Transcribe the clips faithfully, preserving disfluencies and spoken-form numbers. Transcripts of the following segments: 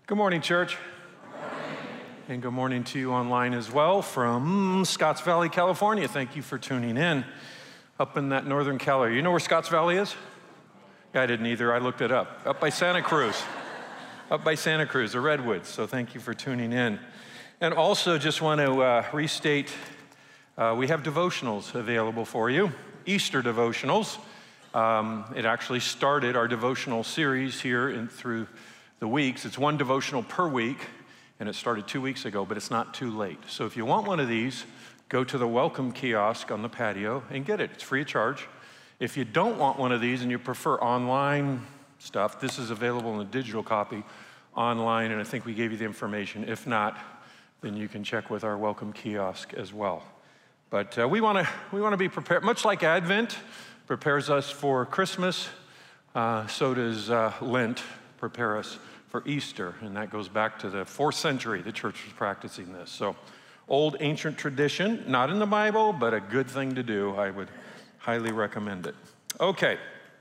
Good morning, church. Good morning. And good morning to you online as well from Scotts Valley, California. Thank you for tuning in up in that northern Cali. You know where Scotts Valley is? Yeah, I didn't either. I looked it up. Up by Santa Cruz. Up by Santa Cruz, the Redwoods. So thank you for tuning in. And also just want to uh, restate, uh, we have devotionals available for you, Easter devotionals. Um, it actually started our devotional series here in, through the weeks. It's one devotional per week, and it started two weeks ago, but it's not too late. So if you want one of these, go to the welcome kiosk on the patio and get it. It's free of charge. If you don't want one of these and you prefer online stuff, this is available in a digital copy online, and I think we gave you the information. If not, then you can check with our welcome kiosk as well. But uh, we want to we want to be prepared, much like Advent prepares us for Christmas, uh, so does uh, Lent prepare us for Easter, and that goes back to the fourth century. The church was practicing this. So old ancient tradition, not in the Bible, but a good thing to do. I would highly recommend it. Okay.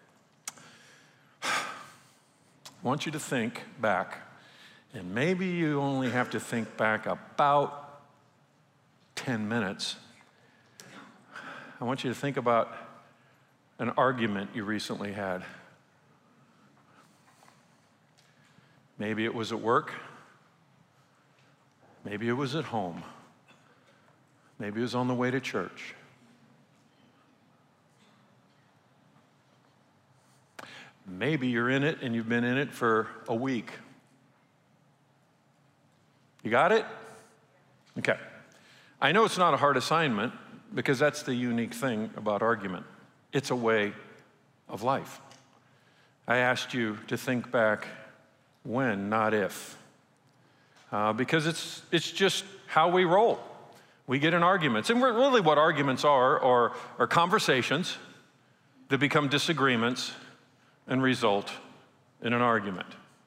I want you to think back, and maybe you only have to think back about ten minutes. I want you to think about an argument you recently had. Maybe it was at work. Maybe it was at home. Maybe it was on the way to church. Maybe you're in it and you've been in it for a week. You got it? Okay. I know it's not a hard assignment because that's the unique thing about argument. It's a way of life. I asked you to think back when, not if. Uh, because it's it's just how we roll. We get in arguments. And we're, really what arguments are, are are conversations that become disagreements and result in an argument.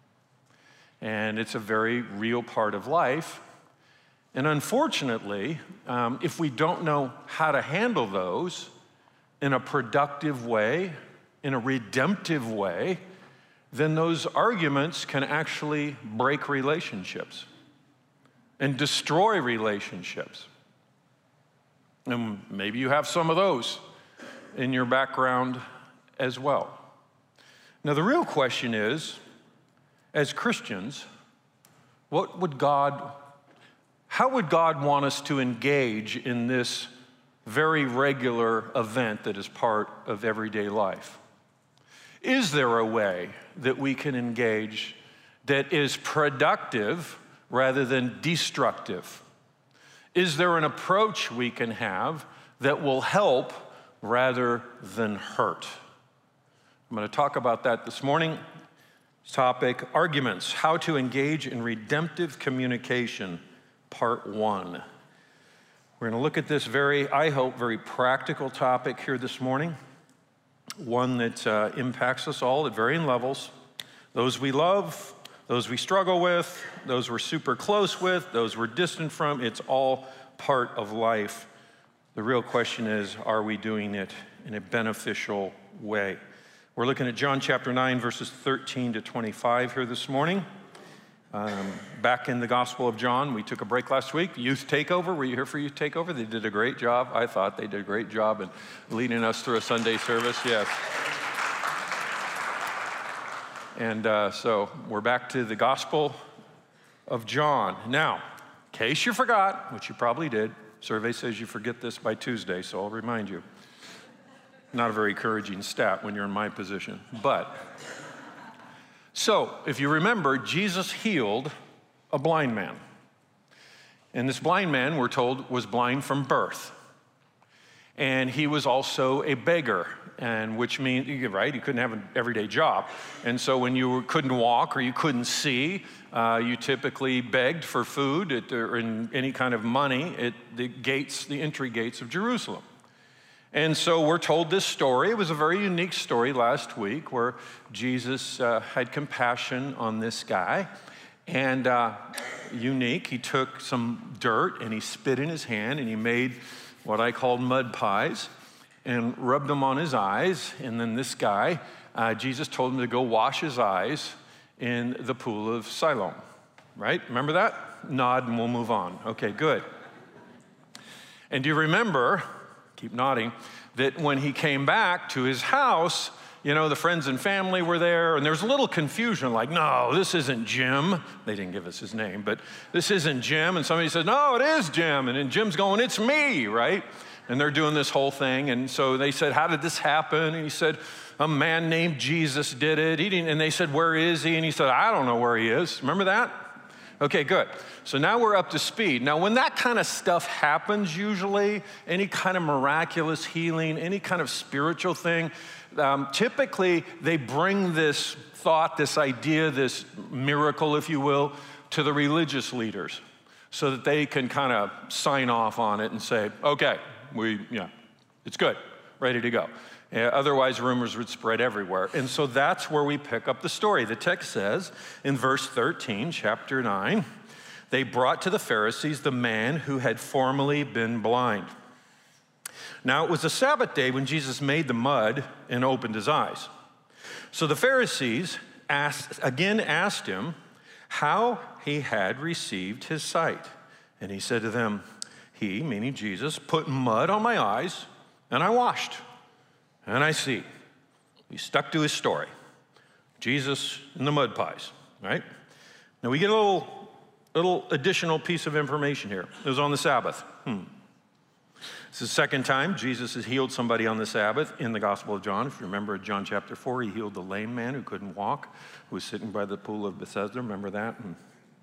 And it's a very real part of life. And unfortunately, um, if we don't know how to handle those in a productive way, in a redemptive way, then those arguments can actually break relationships and destroy relationships. And maybe you have some of those in your background as well. Now, the real question is, as Christians, what would God, how would God want us to engage in this very regular event that is part of everyday life? Is there a way that we can engage that is productive rather than destructive? Is there an approach we can have that will help rather than hurt? I'm going to talk about that this morning. Topic, arguments, how to engage in redemptive communication, part one. We're going to look at this very, I hope, very practical topic here this morning. One that uh, impacts us all at varying levels. Those we love, those we struggle with, those we're super close with, those we're distant from. It's all part of life. The real question is, are we doing it in a beneficial way? We're looking at John chapter nine, verses thirteen to twenty-five here this morning. Um, back in the Gospel of John, we took a break last week. Youth Takeover, were you here for Youth Takeover? They did a great job. I thought they did a great job in leading us through a Sunday service, yes. And uh, so we're back to the Gospel of John. Now, in case you forgot, which you probably did, survey says you forget this by Tuesday, so I'll remind you. Not a very encouraging stat when you're in my position, but... So, if you remember, Jesus healed a blind man. And this blind man, we're told, was blind from birth. And he was also a beggar, and which means, right, he couldn't have an everyday job. And so when you couldn't walk or you couldn't see, uh, you typically begged for food at, or in any kind of money at the gates, the entry gates of Jerusalem. And so we're told this story. It was a very unique story last week where Jesus uh, had compassion on this guy. And uh, unique, he took some dirt and he spit in his hand and he made what I called mud pies and rubbed them on his eyes. And then this guy, uh, Jesus told him to go wash his eyes in the pool of Siloam. right? Remember that? Nod and we'll move on. Okay, good. And do you remember, keep nodding, that when he came back to his house, you know, the friends and family were there, and there was a little confusion, like, no, this isn't Jim. They didn't give us his name, but this isn't Jim. And somebody said, no, it is Jim. And then Jim's going, it's me, right? And they're doing this whole thing. And so they said, how did this happen? And he said, a man named Jesus did it. He didn't, and they said, where is he? And he said, I don't know where he is. Remember that? Okay, good. So now we're up to speed. Now, when that kind of stuff happens, usually, any kind of miraculous healing, any kind of spiritual thing, um, typically they bring this thought, this idea, this miracle, if you will, to the religious leaders so that they can kind of sign off on it and say, okay, we, yeah, it's good, ready to go. Uh, otherwise, rumors would spread everywhere. And so that's where we pick up the story. The text says in verse thirteen, chapter nine, they brought to the Pharisees the man who had formerly been blind. Now, it was a Sabbath day when Jesus made the mud and opened his eyes. So the Pharisees asked, again asked him how he had received his sight. And he said to them, he, meaning Jesus, put mud on my eyes, and I washed. And I see. He stuck to his story. Jesus and the mud pies, right? Now we get a little, little additional piece of information here. It was on the Sabbath. Hmm. It's the second time Jesus has healed somebody on the Sabbath in the Gospel of John. If you remember John chapter four, he healed the lame man who couldn't walk, who was sitting by the pool of Bethesda. Remember that? Hmm.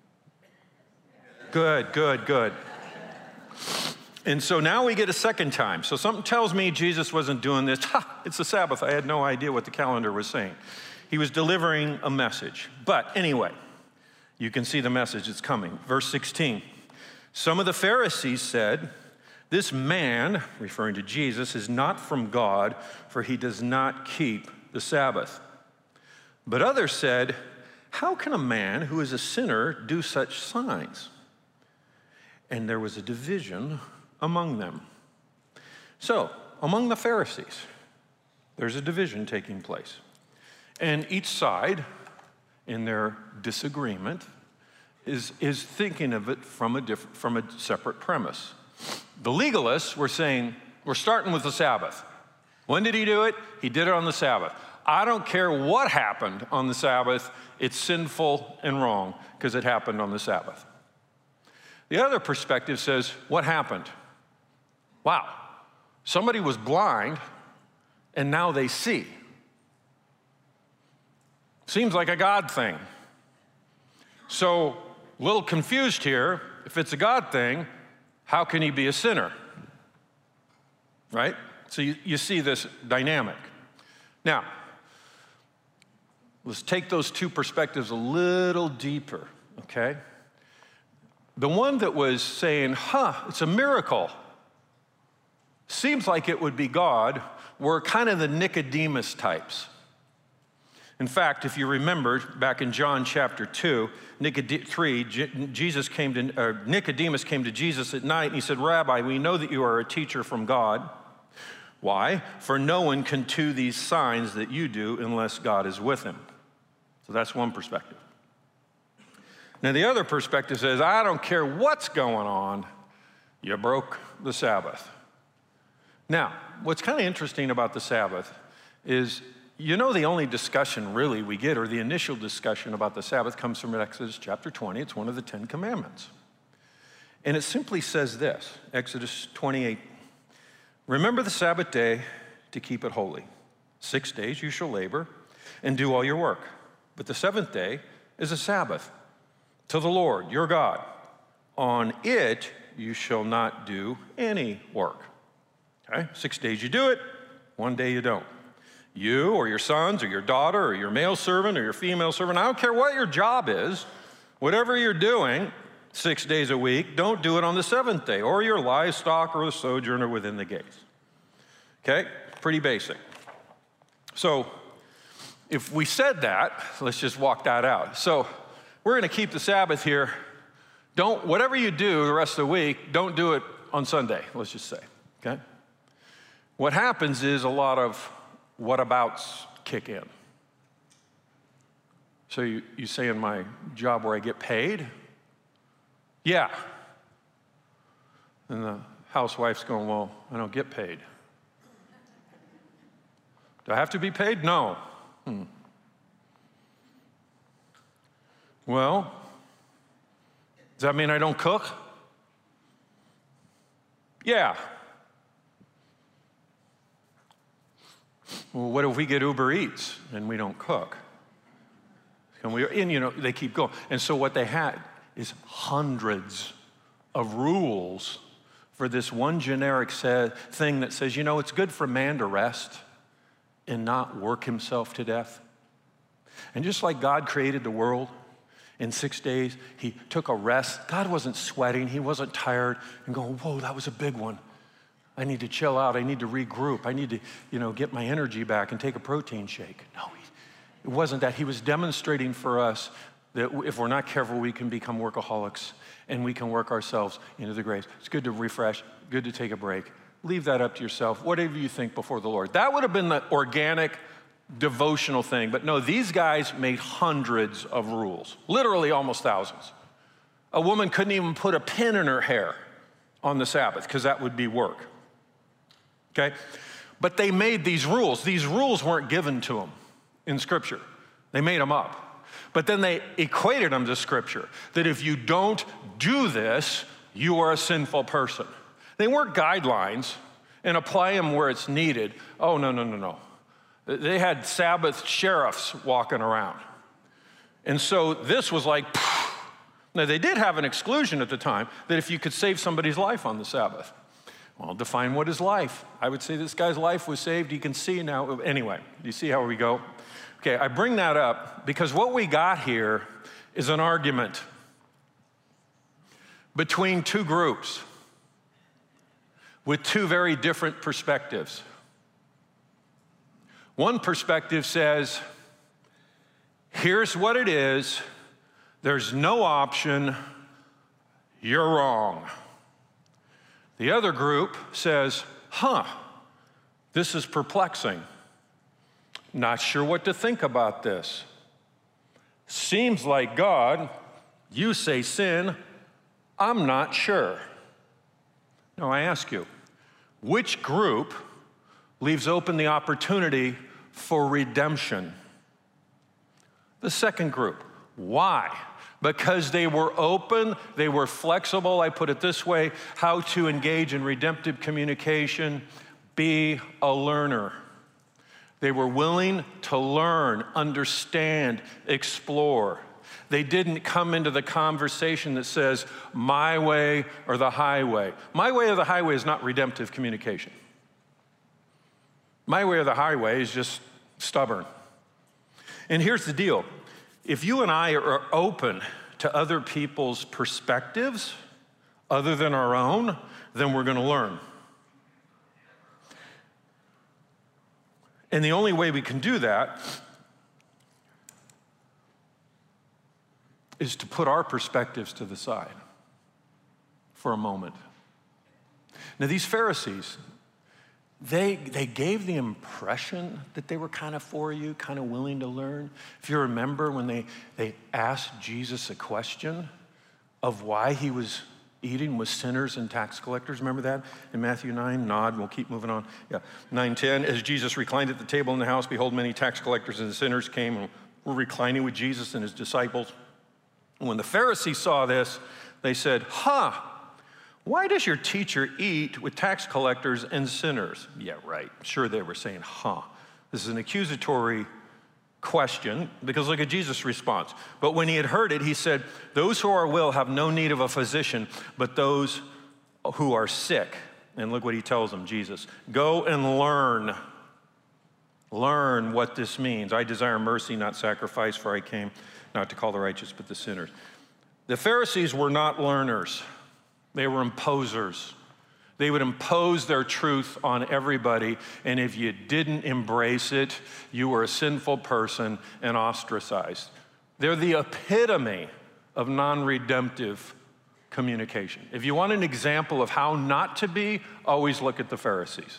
Good, good, good. And so now we get a second time. So something tells me Jesus wasn't doing this. Ha, it's the Sabbath. I had no idea what the calendar was saying. He was delivering a message. But anyway, you can see the message. It's coming. Verse sixteen. Some of the Pharisees said, this man, referring to Jesus, is not from God, for he does not keep the Sabbath. But others said, how can a man who is a sinner do such signs? And there was a division among them. So, among the Pharisees, there's a division taking place. And each side, in their disagreement, is, is thinking of it from a, diff- from a separate premise. The legalists were saying, we're starting with the Sabbath. When did he do it? He did it on the Sabbath. I don't care what happened on the Sabbath, it's sinful and wrong because it happened on the Sabbath. The other perspective says, what happened? Wow, somebody was blind and now they see. Seems like a God thing. So, a little confused here. If it's a God thing, how can he be a sinner? Right? So you, you see this dynamic. Now, let's take those two perspectives a little deeper, okay? The one that was saying, huh, it's a miracle, seems like it would be God, were kind of the Nicodemus types. In fact, if you remember, back in John chapter two, Nicode- three, Jesus came to, uh, Nicodemus came to Jesus at night and he said, Rabbi, we know that you are a teacher from God. Why? For no one can do these signs that you do unless God is with him. So that's one perspective. Now the other perspective says, I don't care what's going on, you broke the Sabbath. Now, what's kind of interesting about the Sabbath is, you know, the only discussion really we get, or the initial discussion about the Sabbath, comes from Exodus chapter twenty. It's one of the Ten Commandments. And it simply says this, Exodus twenty-eight, remember the Sabbath day to keep it holy. Six days you shall labor and do all your work. But the seventh day is a Sabbath to the Lord, your God. On it you shall not do any work. Okay? Six days you do it, one day you don't. You or your sons or your daughter or your male servant or your female servant, I don't care what your job is, whatever you're doing six days a week, don't do it on the seventh day, or your livestock or the sojourner within the gates. Okay? Pretty basic. So if we said that, let's just walk that out. So we're going to keep the Sabbath here. Don't, whatever you do the rest of the week, don't do it on Sunday, let's just say, okay? What happens is a lot of whatabouts kick in. So you, you say in my job where I get paid, Yeah. And the housewife's going, well, I don't get paid. Do I have to be paid? No. Hmm. Well, does that mean I don't cook? Yeah. Well, what if we get Uber Eats and we don't cook? And, we, and you know, they keep going. And so what they had is hundreds of rules for this one generic say, thing that says, you know, it's good for man to rest and not work himself to death. And just like God created the world in six days, he took a rest. God wasn't sweating. He wasn't tired and going, whoa, that was a big one. I need to chill out. I need to regroup. I need to, you know, get my energy back and take a protein shake. No, he, it wasn't that. He was demonstrating for us that if we're not careful, we can become workaholics and we can work ourselves into the graves. It's good to refresh, good to take a break. Leave that up to yourself, whatever you think before the Lord. That would have been the organic, devotional thing. But no, these guys made hundreds of rules, literally almost thousands. A woman couldn't even put a pin in her hair on the Sabbath because that would be work. Okay? But they made these rules. These rules weren't given to them in Scripture. They made them up. But then they equated them to Scripture, that if you don't do this, you are a sinful person. They weren't guidelines and apply them where it's needed. Oh, no, no, no, no. They had Sabbath sheriffs walking around. And so this was like, phew. Now they did have an exclusion at the time that if you could save somebody's life on the Sabbath. Well, define what is life. I would say this guy's life was saved. You can see now. Anyway, you see how we go? Okay, I bring that up because what we got here is an argument between two groups with two very different perspectives. One perspective says, here's what it is. There's no option. You're wrong. The other group says, huh, this is perplexing. Not sure what to think about this. Seems like God, you say sin, I'm not sure. Now I ask you, which group leaves open the opportunity for redemption? The second group. Why? Because they were open, they were flexible. I put it this way, how to engage in redemptive communication, be a learner. They were willing to learn, understand, explore. They didn't come into the conversation that says, my way or the highway. My way or the highway is not redemptive communication. My way or the highway is just stubborn. And here's the deal. If you and I are open to other people's perspectives other than our own, then we're going to learn. And the only way we can do that is to put our perspectives to the side for a moment. Now, these Pharisees, They, they gave the impression that they were kind of for you, kind of willing to learn. If you remember when they, they asked Jesus a question of why he was eating with sinners and tax collectors. Remember that in Matthew nine? Nod, we'll keep moving on. Yeah, nine ten. As Jesus reclined at the table in the house, behold, many tax collectors and sinners came and were reclining with Jesus and his disciples. And when the Pharisees saw this, they said, huh, why does your teacher eat with tax collectors and sinners? Yeah, right. Sure, they were saying, huh. This is an accusatory question because look at Jesus' response. But when he had heard it, he said, those who are well have no need of a physician, but those who are sick. And look what he tells them, Jesus. Go and learn. Learn what this means. I desire mercy, not sacrifice, for I came not to call the righteous, but the sinners. The Pharisees were not learners. They were imposers. They would impose their truth on everybody, and if you didn't embrace it, you were a sinful person and ostracized. They're the epitome of non-redemptive communication. If you want an example of how not to be, always look at the Pharisees.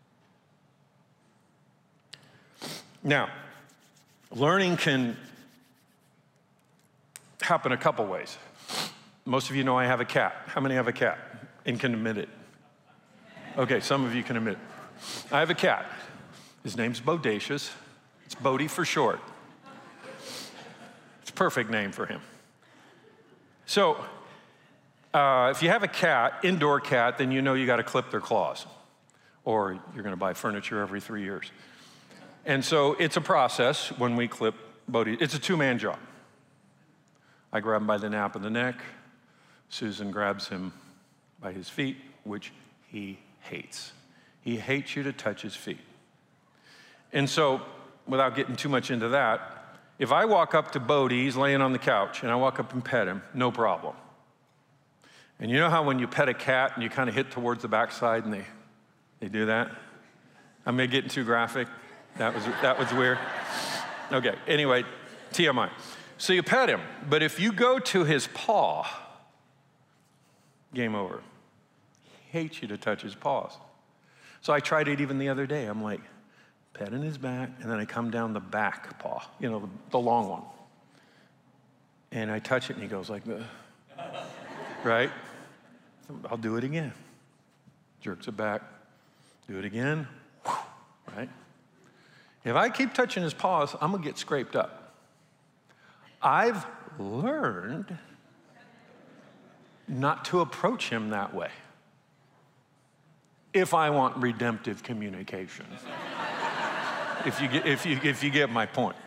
Now, learning can happen a couple ways. Most of you know I have a cat. How many have a cat and can admit it? Okay, some of you can admit it. I have a cat. His name's Bodacious. It's Bodie for short. It's a perfect name for him. So, uh, if you have a cat, indoor cat, then you know you got to clip their claws, or you're going to buy furniture every three years. And so it's a process when we clip Bodie. It's a two-man job. I grab him by the nape of the neck. Susan grabs him by his feet, which he hates. He hates you to touch his feet. And so, without getting too much into that, if I walk up to Bodie, he's laying on the couch, and I walk up and pet him, no problem. And you know how when you pet a cat and you kind of hit towards the backside and they, they do that? I'm maybe getting too graphic. That was, that was weird. Okay, anyway, T M I. So you pet him, but if you go to his paw, game over. He hates you to touch his paws. So I tried it even the other day. I'm like, petting his back, and then I come down the back paw, you know, the, the long one. And I touch it, and he goes like, ugh. Right? I'll do it again. Jerks it back. Do it again. Right? If I keep touching his paws, I'm going to get scraped up. I've learned not to approach him that way if I want redemptive communication. if, you get, if, you, if you get my point.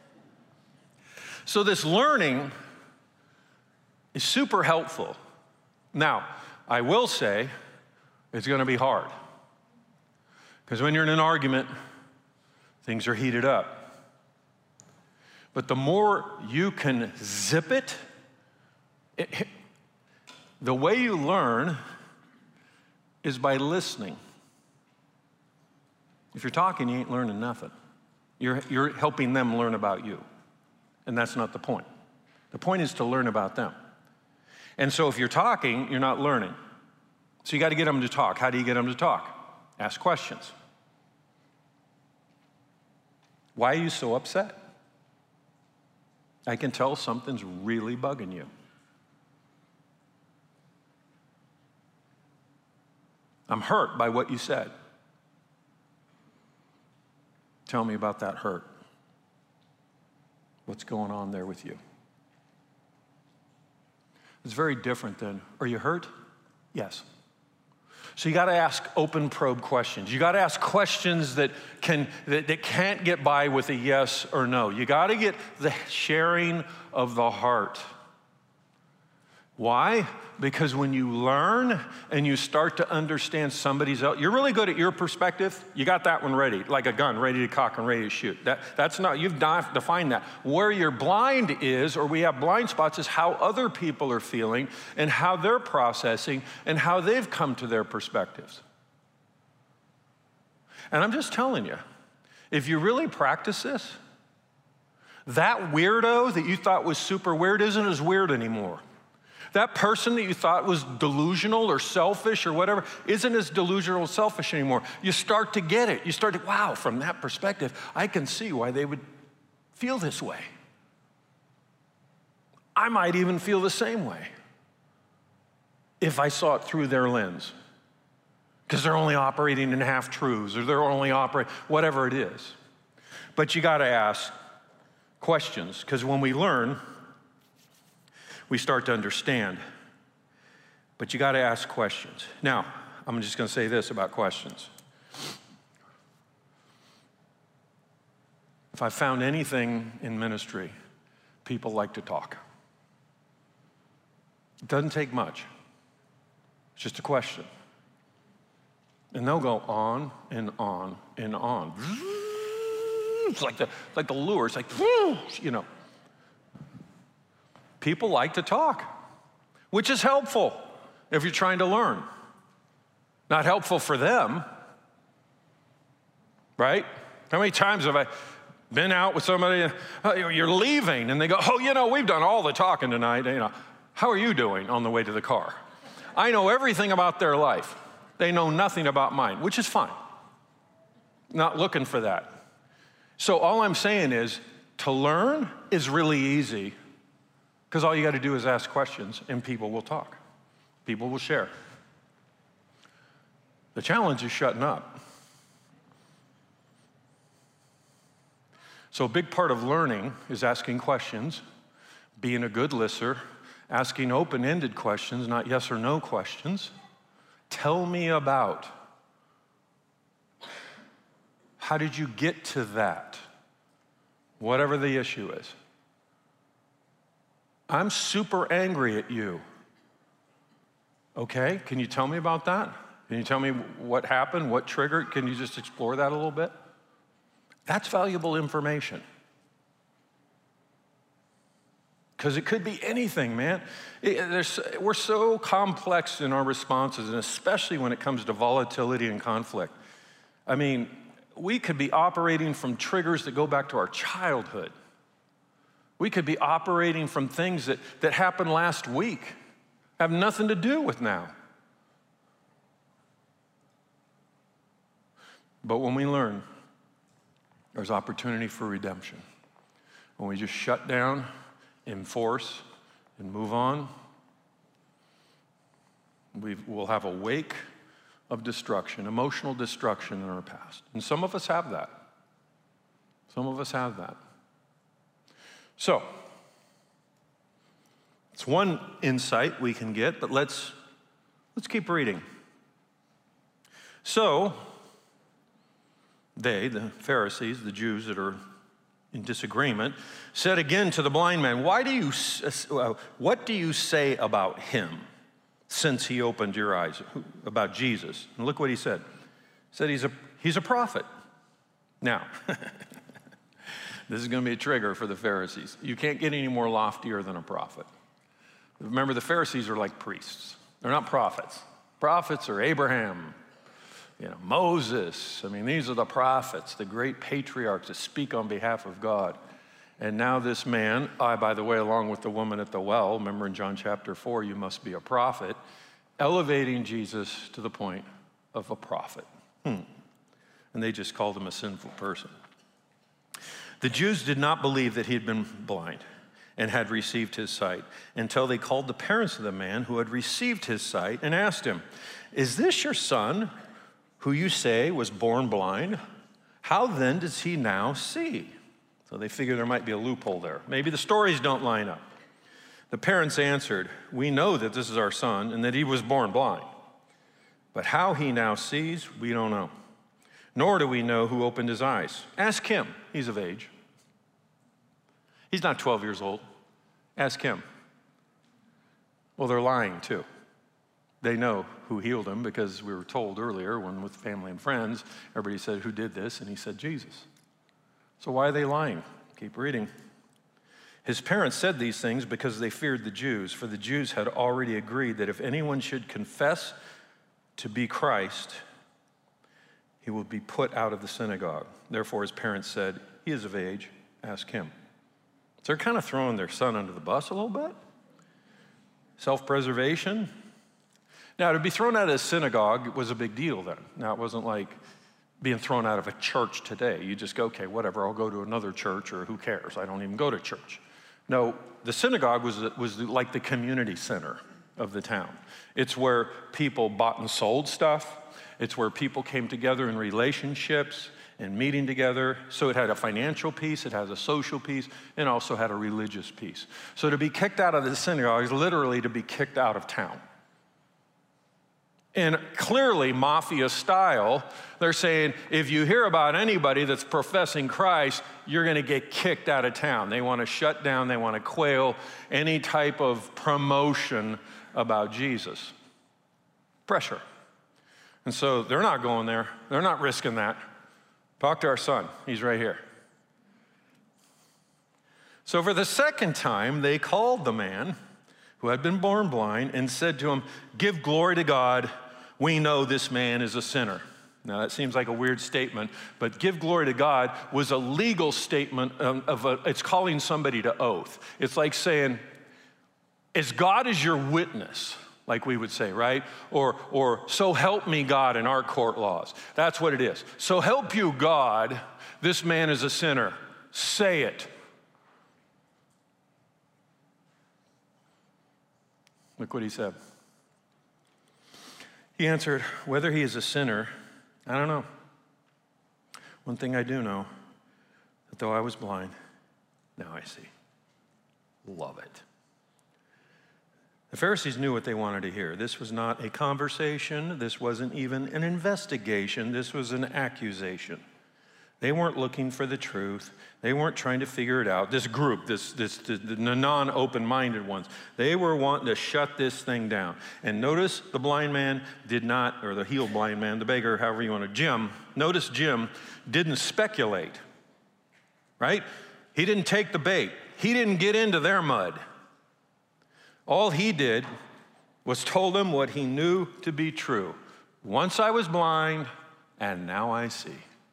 So this learning is super helpful. Now, I will say it's going to be hard. Because when you're in an argument, things are heated up. But the more you can zip it, it, the way you learn is by listening. If you're talking, you ain't learning nothing. You're, you're helping them learn about you. And that's not the point. The point is to learn about them. And so if you're talking, you're not learning. So you got to get them to talk. How do you get them to talk? Ask questions. Why are you so upset? I can tell something's really bugging you. I'm hurt by what you said. Tell me about that hurt. What's going on there with you? It's very different than, are you hurt? Yes. So you got to ask open probe questions. You got to ask questions that can that, that can't get by with a yes or no. You got to get the sharing of the heart. Why? Because when you learn and you start to understand somebody's else, you're really good at your perspective. You got that one ready, like a gun, ready to cock and ready to shoot. That, that's not, you've defined that. Where you're blind is, or we have blind spots, is how other people are feeling and how they're processing and how they've come to their perspectives. And I'm just telling you, if you really practice this, that weirdo that you thought was super weird isn't as weird anymore. That person that you thought was delusional or selfish or whatever isn't as delusional or selfish anymore. You start to get it. You start to, wow, from that perspective, I can see why they would feel this way. I might even feel the same way if I saw it through their lens. Because they're only operating in half-truths, or they're only operating, whatever it is. But you got to ask questions, because when we learn, we start to understand. But you got to ask questions. Now, I'm just going to say this about questions. If I found anything in ministry, people like to talk. It doesn't take much. It's just a question. And they'll go on and on and on. It's like the, like the lure. It's like, you know. People like to talk, which is helpful if you're trying to learn. Not helpful for them, right? How many times have I been out with somebody, oh, you're leaving, and they go, oh, you know, we've done all the talking tonight. You know, how are you doing on the way to the car? I know everything about their life. They know nothing about mine, which is fine. Not looking for that. So all I'm saying is, to learn is really easy. Because all you got to do is ask questions and people will talk. People will share. The challenge is shutting up. So a big part of learning is asking questions, being a good listener, asking open-ended questions, not yes or no questions. Tell me about. How did you get to that? Whatever the issue is. I'm super angry at you. Okay, can you tell me about that? Can you tell me what happened, what triggered? Can you just explore that a little bit? That's valuable information. Because it could be anything, man. It, we're so complex in our responses, and especially when it comes to volatility and conflict. I mean, we could be operating from triggers that go back to our childhood. We could be operating from things that, that happened last week, have nothing to do with now. But when we learn, there's opportunity for redemption. When we just shut down, enforce, and move on, we will have a wake of destruction, emotional destruction in our past. And some of us have that. Some of us have that. So, it's one insight we can get, but let's, let's keep reading. So, they, the Pharisees, the Jews that are in disagreement, said again to the blind man, "Why do you, uh, what do you say about him since he opened your eyes?" About Jesus. And look what he said. He said he's a, he's a prophet. Now, this is going to be a trigger for the Pharisees. You can't get any more loftier than a prophet. Remember, the Pharisees are like priests. They're not prophets. Prophets are Abraham, you know, Moses. I mean, these are the prophets, the great patriarchs that speak on behalf of God. And now this man, I, by the way, along with the woman at the well, remember in John chapter four, you must be a prophet, elevating Jesus to the point of a prophet. Hmm. And they just called him a sinful person. The Jews did not believe that he had been blind and had received his sight until they called the parents of the man who had received his sight and asked him, "Is this your son, who you say was born blind? How then does he now see?" So they figure there might be a loophole there. Maybe the stories don't line up. The parents answered, "We know that this is our son and that he was born blind. But how he now sees, we don't know. Nor do we know who opened his eyes. Ask him. He's of age. He's not twelve years old. Ask him." Well, they're lying too. They know who healed him because we were told earlier when with family and friends, everybody said, "Who did this?" And he said, "Jesus." So why are they lying? Keep reading. His parents said these things because they feared the Jews, for the Jews had already agreed that if anyone should confess to be Christ, he would be put out of the synagogue. Therefore, his parents said, "He is of age, ask him." So they're kind of throwing their son under the bus a little bit. Self-preservation. Now, to be thrown out of a synagogue was a big deal then. Now, it wasn't like being thrown out of a church today. You just go, okay, whatever, I'll go to another church, or who cares? I don't even go to church. No, the synagogue was, was like the community center of the town. It's where people bought and sold stuff. It's where people came together in relationships and meeting together. So it had a financial piece, it has a social piece, and also had a religious piece. So to be kicked out of the synagogue is literally to be kicked out of town. And clearly, mafia style, they're saying, if you hear about anybody that's professing Christ, you're going to get kicked out of town. They want to shut down, they want to quail any type of promotion about Jesus. Pressure. And so they're not going there. They're not risking that. Talk to our son. He's right here. So for the second time, they called the man who had been born blind and said to him, "Give glory to God. We know this man is a sinner." Now that seems like a weird statement, but give glory to God was a legal statement of, of a, it's calling somebody to oath. It's like saying, as God is your witness, like we would say, right? Or, or so help me God in our court laws. That's what it is. So help you God, this man is a sinner. Say it. Look what he said. He answered, whether he is a sinner, I don't know. One thing I do know, that though I was blind, now I see. Love it. The Pharisees knew what they wanted to hear. This was not a conversation. This wasn't even an investigation. This was an accusation. They weren't looking for the truth. They weren't trying to figure it out. This group, this, this, the, the non-open-minded ones, they were wanting to shut this thing down. And notice the blind man did not, or the healed blind man, the beggar, however you want to, Jim, notice Jim didn't speculate, right? He didn't take the bait. He didn't get into their mud. All he did was told them what he knew to be true. Once I was blind, and now I see.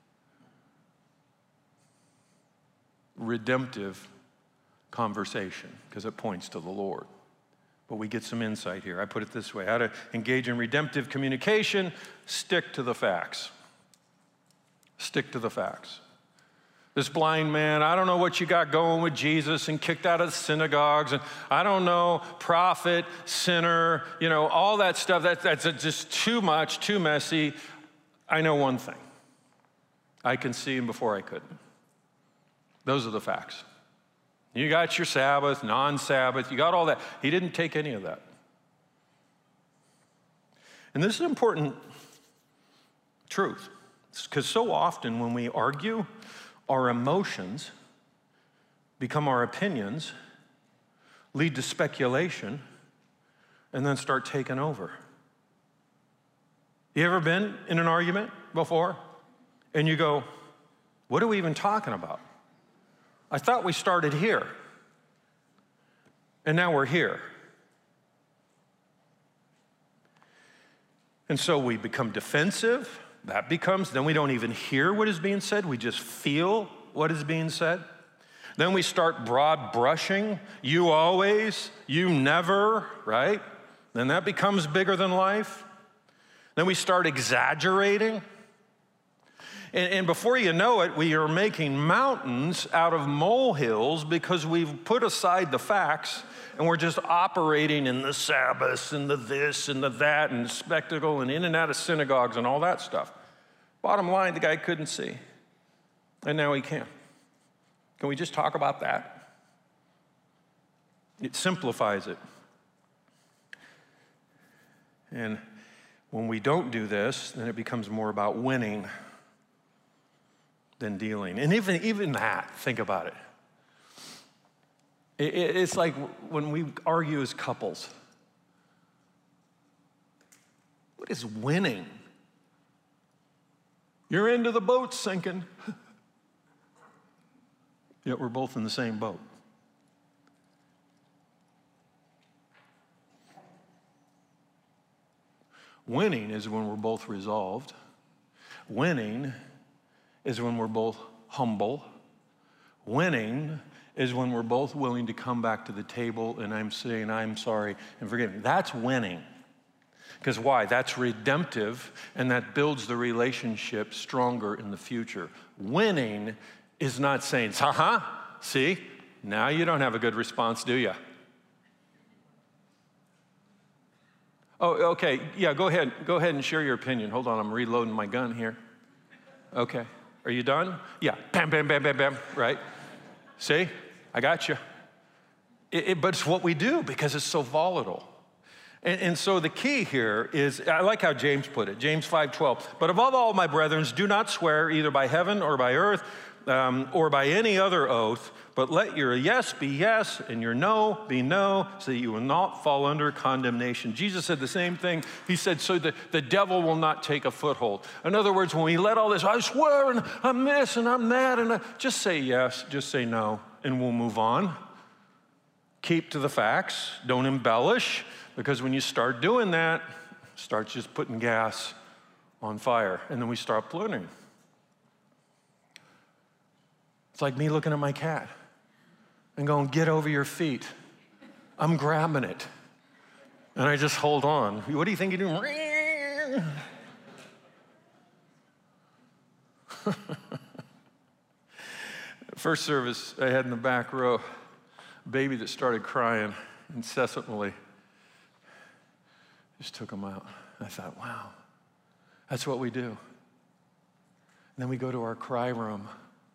Redemptive conversation, because it points to the Lord. But we get some insight here. I put it this way: how to engage in redemptive communication, stick to the facts. Stick to the facts. This blind man, I don't know what you got going with Jesus, and kicked out of the synagogues, and I don't know, prophet, sinner, you know, all that stuff. That, that's just too much, too messy. I know one thing. I can see him before I couldn't. Those are the facts. You got your Sabbath, non-Sabbath, you got all that. He didn't take any of that. And this is an important truth, because so often when we argue, our emotions become our opinions, lead to speculation, and then start taking over. You ever been in an argument before? And you go, what are we even talking about? I thought we started here, and now we're here. And so we become defensive. That becomes, then we don't even hear what is being said. We just feel what is being said. Then we start broad brushing. You always, you never, right? Then that becomes bigger than life. Then we start exaggerating. And, and before you know it, we are making mountains out of molehills because we've put aside the facts and we're just operating in the Sabbath and the this and the that and the spectacle and in and out of synagogues and all that stuff. Bottom line, the guy couldn't see, and now he can. Can we just talk about that? It simplifies it. And when we don't do this, then it becomes more about winning than dealing. And even, even that, think about it. it. It's like when we argue as couples. What is winning? You're into the boat sinking. Yet we're both in the same boat. Winning is when we're both resolved. Winning is when we're both humble. Winning is when we're both willing to come back to the table and I'm saying, I'm sorry and forgive me. That's winning. Because why? That's redemptive and that builds the relationship stronger in the future. Winning is not saying, uh-huh, see, now you don't have a good response, do you? Oh, okay, yeah, go ahead. Go ahead and share your opinion. Hold on, I'm reloading my gun here. Okay, are you done? Yeah, bam, bam, bam, bam, bam, right? See, I got you. It, it, but it's what we do because it's so volatile. And, and so the key here is, I like how James put it, James five twelve. But above all, my brethren, do not swear either by heaven or by earth um, or by any other oath, but let your yes be yes and your no be no, so that you will not fall under condemnation. Jesus said the same thing. He said, so that the devil will not take a foothold. In other words, when we let all this, I swear and I'm this and I'm that, and I, just say yes, just say no, and we'll move on. Keep to the facts. Don't embellish. Because when you start doing that, it starts just putting gas on fire, and then we start polluting. It's like me looking at my cat and going, get over your feet. I'm grabbing it. And I just hold on. What do you think you're doing? First service I had in the back row, a baby that started crying incessantly. Just took them out. I thought, wow, that's what we do. And then we go to our cry room,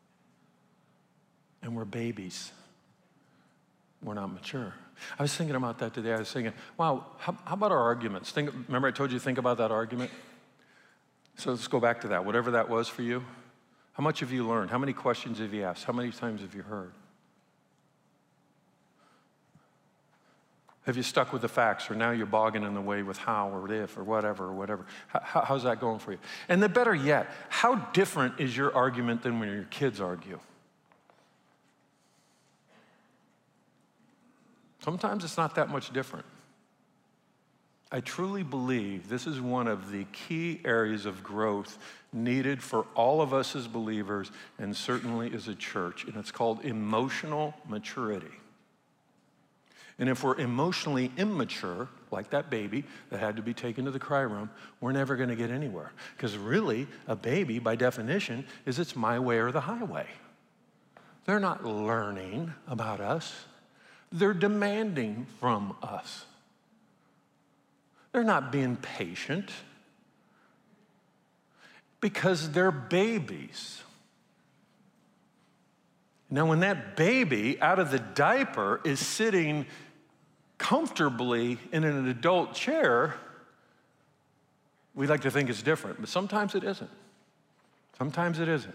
and we're babies. We're not mature. I was thinking about that today. I was thinking, wow, how, how about our arguments? Think, remember I told you to think about that argument? So let's go back to that. Whatever that was for you, how much have you learned? How many questions have you asked? How many times have you heard? Have you stuck with the facts, or now you're bogging in the way with how or if or whatever or whatever? How, how's that going for you? And the better yet, how different is your argument than when your kids argue? Sometimes it's not that much different. I truly believe this is one of the key areas of growth needed for all of us as believers and certainly as a church, and it's called emotional maturity. And if we're emotionally immature, like that baby that had to be taken to the cry room, we're never going to get anywhere. Because really, a baby, by definition, is it's my way or the highway. They're not learning about us. They're demanding from us. They're not being patient because they're babies. Now, when that baby out of the diaper is sitting comfortably in an adult chair, we like to think it's different, but sometimes it isn't. Sometimes it isn't.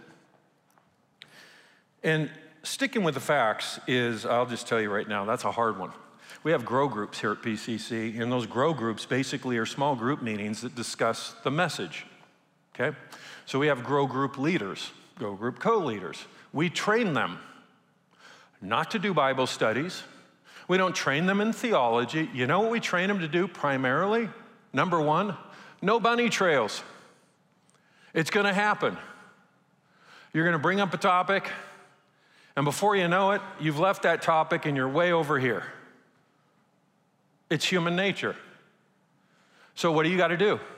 And sticking with the facts is, I'll just tell you right now, that's a hard one. We have grow groups here at P C C, and those grow groups basically are small group meetings that discuss the message, okay? So we have grow group leaders, grow group co-leaders. We train them not to do Bible studies. We don't train them in theology. You know what we train them to do primarily? Number one, no bunny trails. It's gonna happen. You're gonna bring up a topic, and before you know it, you've left that topic and you're way over here. It's human nature. So what do you gotta do?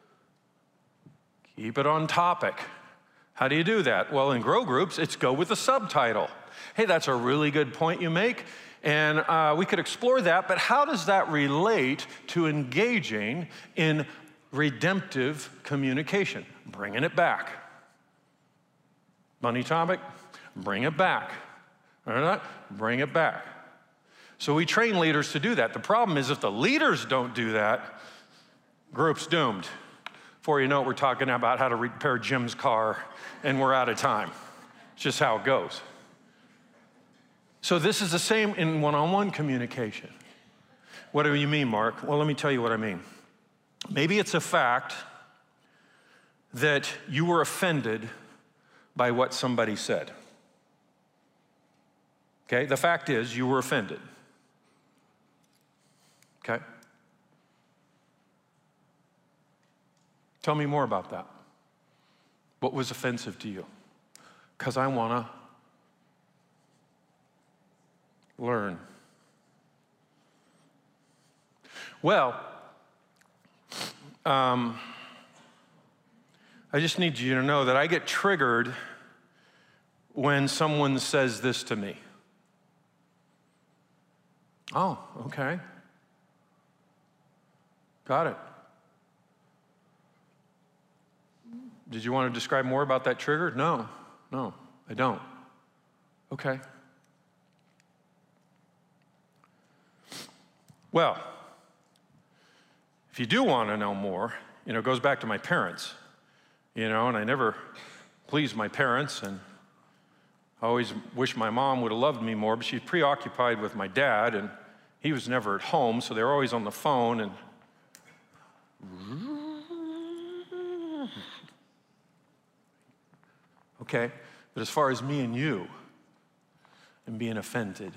Keep it on topic. How do you do that? Well, in grow groups, it's go with the subtitle. Hey, that's a really good point you make, and uh, we could explore that, but how does that relate to engaging in redemptive communication? Bringing it back. Bunny topic, bring it back. All right? Bring it back. So we train leaders to do that. The problem is if the leaders don't do that, group's doomed. Before you know it, we're talking about how to repair Jim's car, and we're out of time. It's just how it goes. So this is the same in one-on-one communication. What do you mean, Mark? Well, let me tell you what I mean. Maybe it's a fact that you were offended by what somebody said. Okay, the fact is you were offended. Okay? Tell me more about that. What was offensive to you? Because I want to learn. Well, um, I just need you to know that I get triggered when someone says this to me. Oh, okay. Got it. Did you want to describe more about that trigger? No, no, I don't. Okay. Well, if you do want to know more, you know, it goes back to my parents, you know, and I never pleased my parents, and I always wish my mom would have loved me more, but she's preoccupied with my dad, and he was never at home, so they were always on the phone, and okay, but as far as me and you and being offended,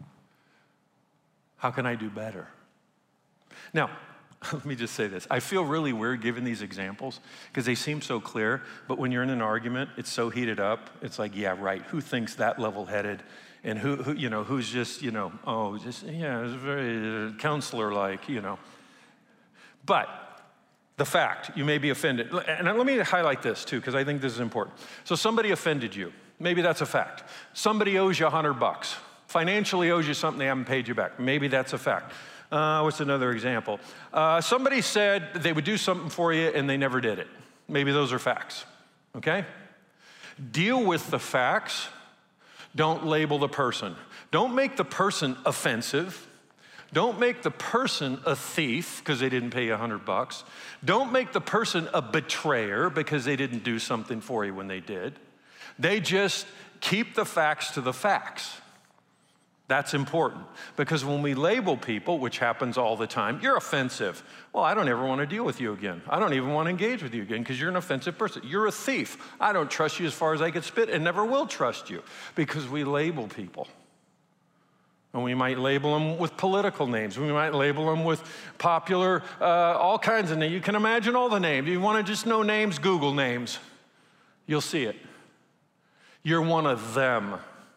how can I do better? Now, let me just say this. I feel really weird giving these examples because they seem so clear, but when you're in an argument, it's so heated up. It's like, yeah, right. Who thinks that level-headed? And who, who you know, who's just, you know, oh, just, yeah, it's very uh, counselor-like, you know. But the fact, you may be offended. And let me highlight this too, because I think this is important. So somebody offended you. Maybe that's a fact. Somebody owes you a hundred bucks. Financially owes you something they haven't paid you back. Maybe that's a fact. Uh, what's another example? Uh, somebody said they would do something for you and they never did it. Maybe those are facts, okay? Deal with the facts. Don't label the person. Don't make the person offensive. Don't make the person a thief because they didn't pay you a hundred bucks. Don't make the person a betrayer because they didn't do something for you when they did. They just keep the facts to the facts. That's important because when we label people, which happens all the time, you're offensive. Well, I don't ever want to deal with you again. I don't even want to engage with you again because you're an offensive person. You're a thief. I don't trust you as far as I could spit and never will trust you because we label people. And we might label them with political names. We might label them with popular, uh, all kinds of names. You can imagine all the names. You want to just know names, Google names. You'll see it. You're one of them.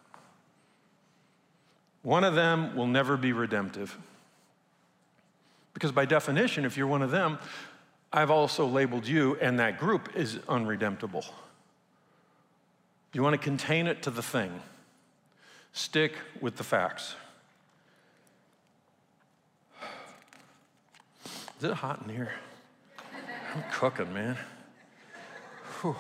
One of them will never be redemptive. Because by definition, if you're one of them, I've also labeled you, and that group is unredemptible. You want to contain it to the thing. Stick with the facts. Is it hot in here? I'm cooking, man. Whew.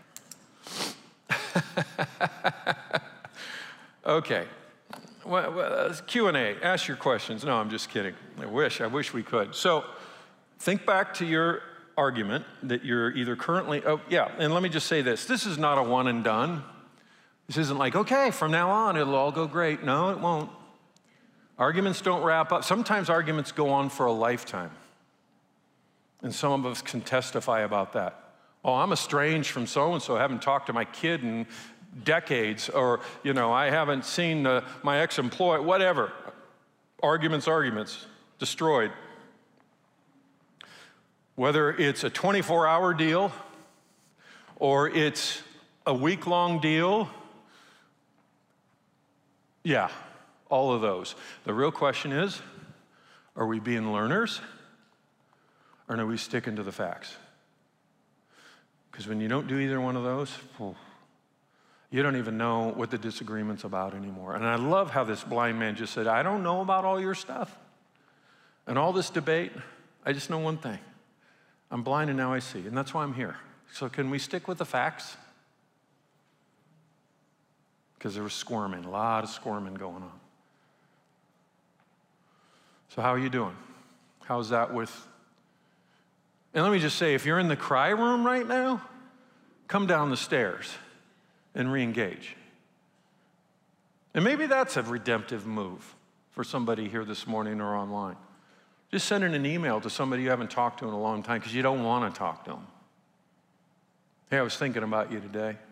Okay. Well, well, Q and A. Ask your questions. No, I'm just kidding. I wish. I wish we could. So think back to your argument that you're either currently, oh, yeah, and let me just say this. This is not a one and done. This isn't like, okay, from now on, it'll all go great. No, it won't. Arguments don't wrap up. Sometimes arguments go on for a lifetime. And some of us can testify about that. Oh, I'm estranged from so-and-so. I haven't talked to my kid in decades. Or, you know, I haven't seen uh, my ex-employee, whatever. Arguments, arguments, destroyed. Whether it's a twenty-four hour deal or it's a week-long deal, yeah, all of those. The real question is, are we being learners or are we sticking to the facts? Because when you don't do either one of those, you don't even know what the disagreement's about anymore. And I love how this blind man just said, I don't know about all your stuff. And all this debate, I just know one thing. I'm blind and now I see, and that's why I'm here. So can we stick with the facts? Because there was squirming, a lot of squirming going on. So how are you doing? How's that with... And let me just say, if you're in the cry room right now, come down the stairs and re-engage. And maybe that's a redemptive move for somebody here this morning or online. Just sending an email to somebody you haven't talked to in a long time because you don't want to talk to them. Hey, I was thinking about you today. I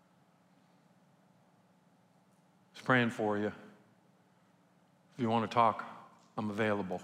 was praying for you. If you want to talk, I'm available.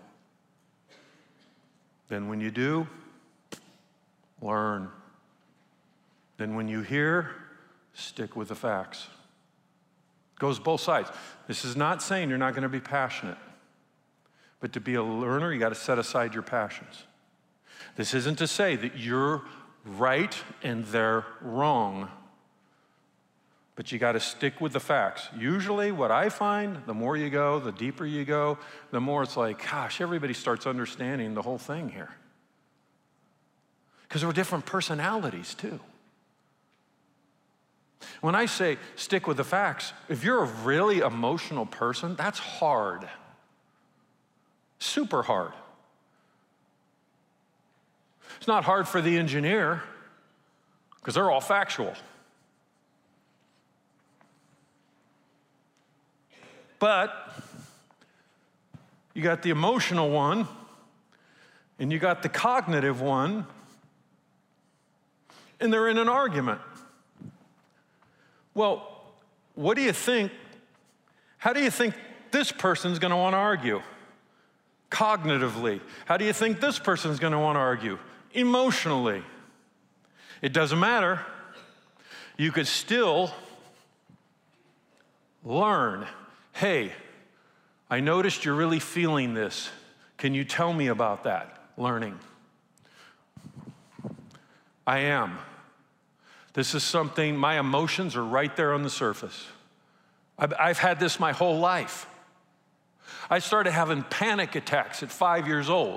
Then when you do, learn. Then when you hear, stick with the facts. It goes both sides. This is not saying you're not going to be passionate. But to be a learner, you got to set aside your passions. This isn't to say that you're right and they're wrong. But you got to stick with the facts. Usually what I find, the more you go, the deeper you go, the more it's like, gosh, everybody starts understanding the whole thing here. Because we're different personalities too. When I say stick with the facts, if you're a really emotional person, that's hard. Super hard. It's not hard for the engineer because they're all factual. But you got the emotional one and you got the cognitive one, and they're in an argument. Well, what do you think? How do you think this person's going to want to argue? Cognitively. How do you think this person's going to want to argue? Emotionally. It doesn't matter. You could still learn. Hey, I noticed you're really feeling this. Can you tell me about that? Learning. I am. This is something, my emotions are right there on the surface. I've, I've had this my whole life. I started having panic attacks at five years old.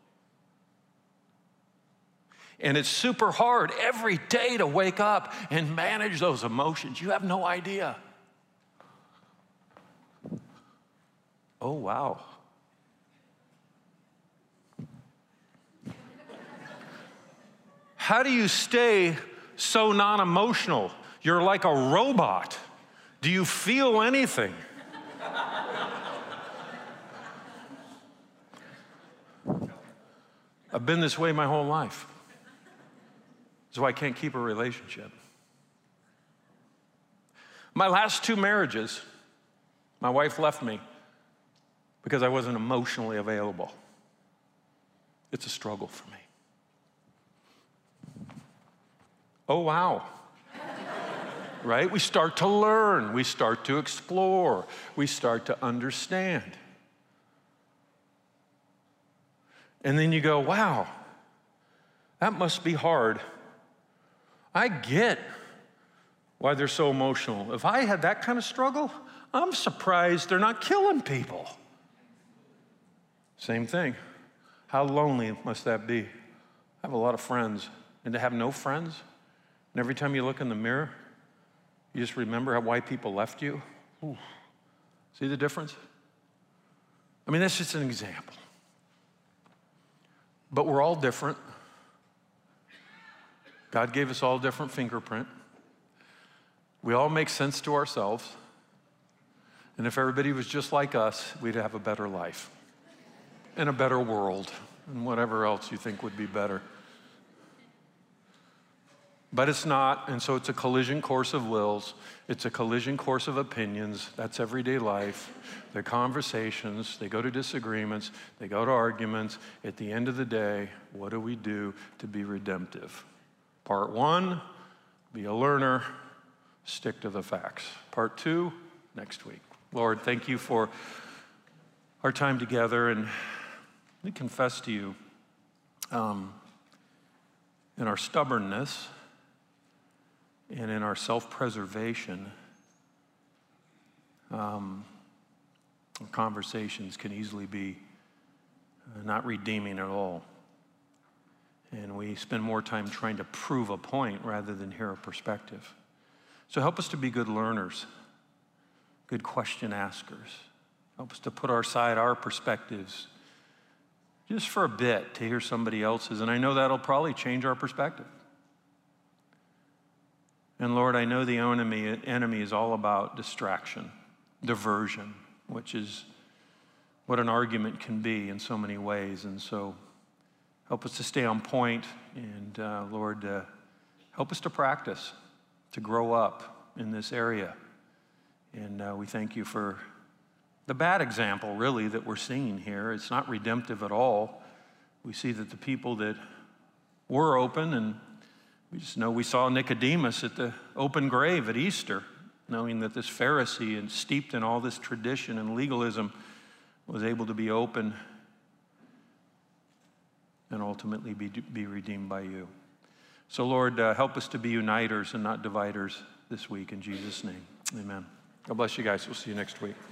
And it's super hard every day to wake up and manage those emotions. You have no idea. Oh, wow. How do you stay so non-emotional? You're like a robot. Do you feel anything? I've been this way my whole life. That's why I can't keep a relationship. My last two marriages, my wife left me because I wasn't emotionally available. It's a struggle for me. Oh, wow. Right? We start to learn. We start to explore. We start to understand. And then you go, wow, that must be hard. I get why they're so emotional. If I had that kind of struggle, I'm surprised they're not killing people. Same thing. How lonely must that be? I have a lot of friends, and to have no friends, and every time you look in the mirror, you just remember how, why people left you. Ooh. See the difference? I mean, that's just an example. But we're all different. God gave us all a different fingerprint. We all make sense to ourselves. And if everybody was just like us, we'd have a better life and a better world and whatever else you think would be better. But it's not, and so it's a collision course of wills. It's a collision course of opinions. That's everyday life. They're conversations. They go to disagreements. They go to arguments. At the end of the day, what do we do to be redemptive? Part one, be a learner, stick to the facts. Part two, next week. Lord, thank you for our time together, and let me confess to you, um, in our stubbornness and in our self-preservation, um, our conversations can easily be uh, not redeeming at all. And we spend more time trying to prove a point rather than hear a perspective. So help us to be good learners, good question askers. Help us to put aside our perspectives just for a bit to hear somebody else's. And I know that'll probably change our perspective. And Lord, I know the enemy, enemy is all about distraction, diversion, which is what an argument can be in so many ways. And so help us to stay on point, and uh, Lord, uh, help us to practice, to grow up in this area. And uh, we thank you for the bad example, really, that we're seeing here. It's not redemptive at all. We see that the people that were open, and we just know we saw Nicodemus at the open grave at Easter, knowing that this Pharisee, and steeped in all this tradition and legalism, was able to be open and ultimately be, be redeemed by you. So Lord, uh, help us to be uniters and not dividers this week, in Jesus' name, amen. God bless you guys. We'll see you next week.